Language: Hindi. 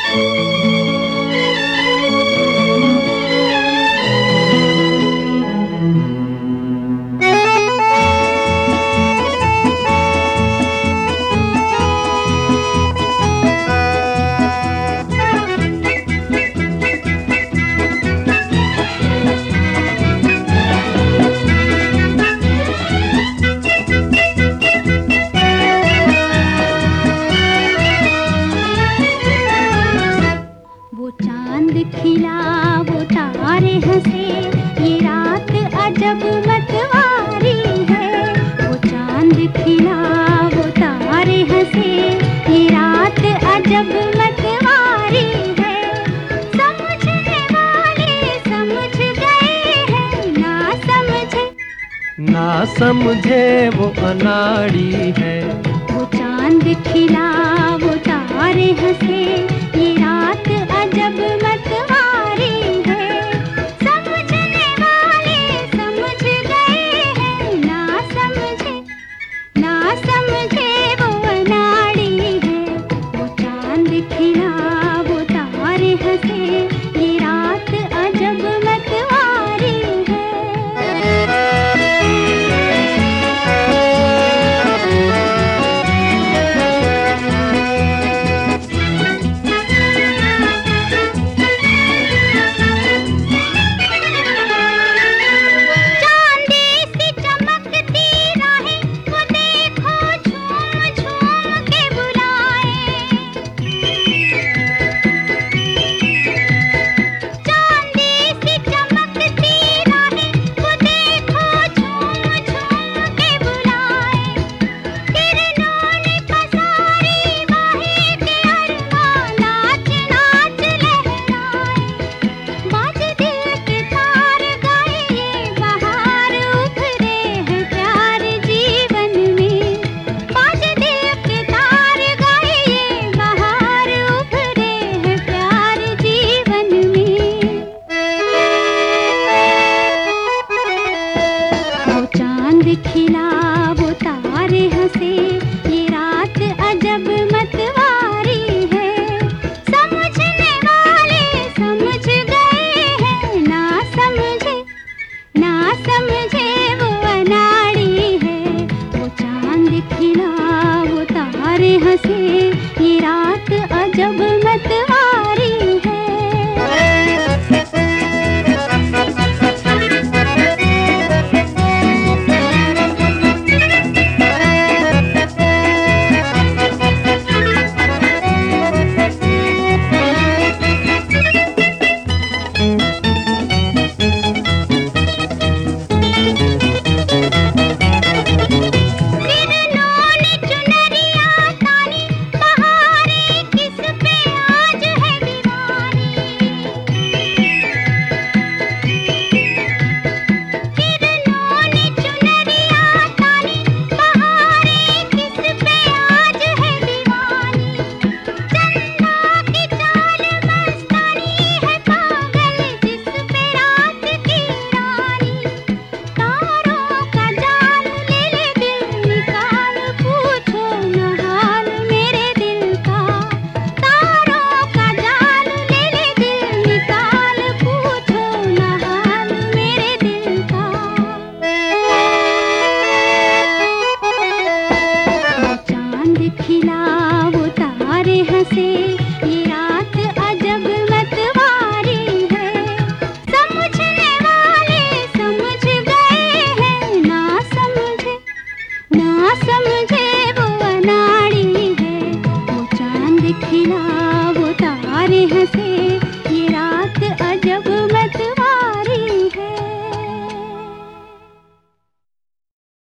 खिला वो तारे हंसे, ये रात अजब मतवारी है। वो चांद खिला वो तारे हंसे, ये रात अजब मतवारी है। समझने वाले समझ गए हैं, ना समझे वो अनाड़ी है। वो चांद खिला वो तारे हंसे, ये रात अजब मतवारी है। समझने वाले समझ गए हैं, ना समझे वो अनाड़ी है। वो चांद खिला वो तारे हंसे, ये रात अजब मतवारी है। खिला वो तारे हंसे, ये रात अजब मतवारी है। समझने वाले समझ गए हैं, ना समझे वो अनाड़ी है। वो चांद खिला वो तारे हंसे, ये रात अजब